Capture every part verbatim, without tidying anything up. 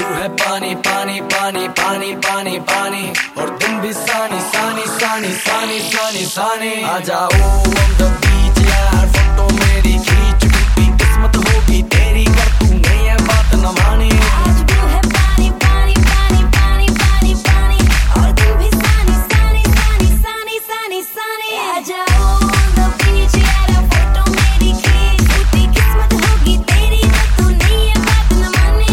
Blue है पानी पानी पानी पानी पानी पानी और तुम भी सानी सानी सानी सानी सानी सानी आ जाओ on the beach यार फोटो मेरी खींच टूटी किस्मत होगी तेरी कर तूने ये बात न मानी आज ब्लू है पानी पानी पानी पानी पानी पानी और तुम भी सानी सानी सानी सानी सानी सानी आ जाओ on the beach यार फोटो मेरी खींच टूटी किस्मत होगी तेरी कर तूने ये बात न मानी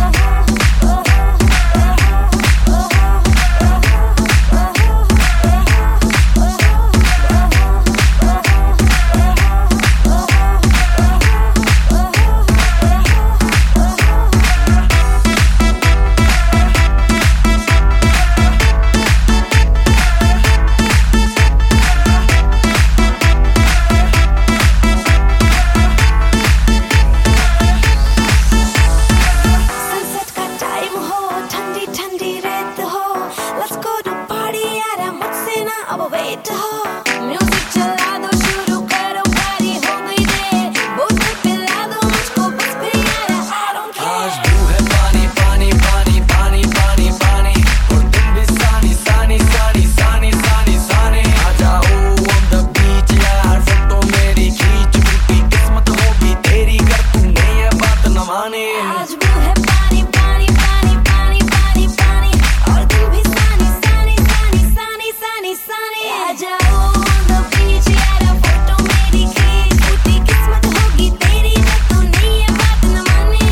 अब वेट हो म्यूजिक चला दो शुरू करो पारी हो गई दे बोतल पिला दो मुझको बस फिर यार I don't care आज ब्लू है पानी पानी पानी पानी पानी पानी और तुम भी सानी सानी सानी सानी सानी सानी आ जाओ on the beach यार फोटो मेरी खींच टूटी किस्मत होगी तेरी कर तूने ये बात न मानी आज ब्लू है पानी पानी पानी पानी पानी पानी और तुम भी सानी सानी सानी सानी सानी सानी आ जाओ on the beach यार फोटो मेरी खींच टूटी किस्मत होगी तेरी जब तूने ये बात न मानी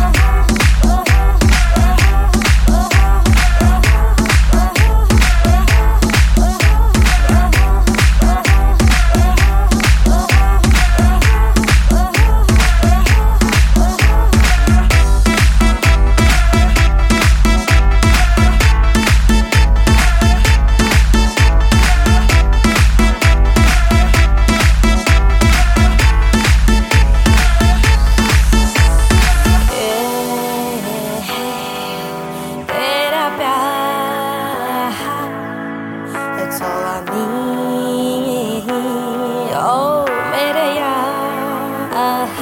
That's all I need. Oh, मेरे यार.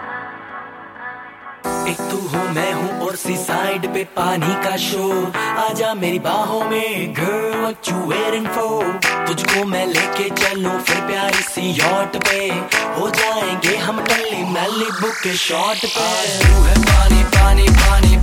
एक तू हो मैं हूँ और सी साइड पे पानी का शो आजा मेरी बाहों में girl what you waiting for तुझको मैं लेके चलूं फिर प्यारी सी यॉट पे हो जाएंगे हम टल्ली मैली बुक के शॉट पे ब्लू है पानी पानी पानी